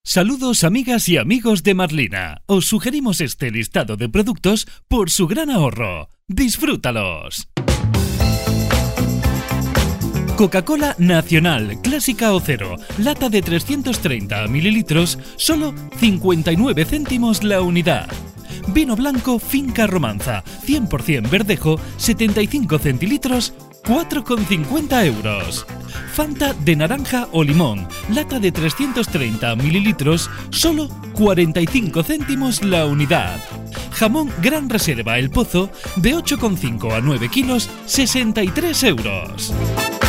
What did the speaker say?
Saludos amigas y amigos de Marlina. Os sugerimos este listado de productos por su gran ahorro. ¡Disfrútalos! Coca-Cola Nacional, clásica o cero, lata de 330 mililitros, solo 59 céntimos la unidad. Vino blanco Finca Romanza, 100% verdejo, 75 centilitros, 4,50 euros. Fanta de naranja o limón, lata de 330 mililitros, solo 45 céntimos la unidad. Jamón Gran Reserva El Pozo, de 8,5 a 9 kilos, 63 euros.